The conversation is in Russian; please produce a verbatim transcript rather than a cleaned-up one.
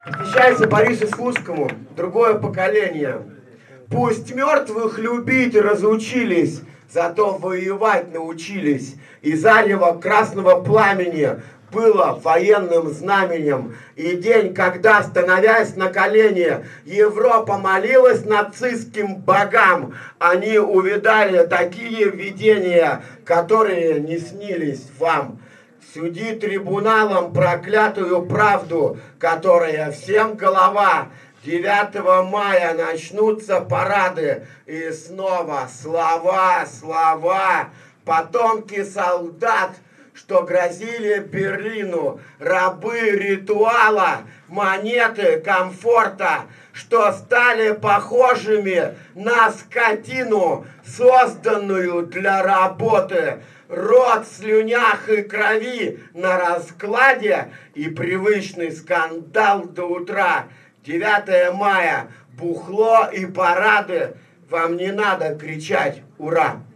Посвящается Борису Слуцкому, другое поколение. Пусть мертвых любить разучились, зато воевать научились. И зарево красного пламени было военным знаменем. И день, когда, становясь на колени, Европа молилась нацистским богам, они увидали такие видения, которые не снились вам. Суди трибуналом проклятую правду, которая всем голова. девятого мая начнутся парады, и снова слова, слова. Потомки солдат, что грозили Берлину, рабы ритуала, монеты комфорта, что стали похожими на скотину, созданную для работы. Рот в слюнях и крови на раскладе и привычный скандал до утра. девятое мая, бухло и парады, вам не надо кричать «Ура!».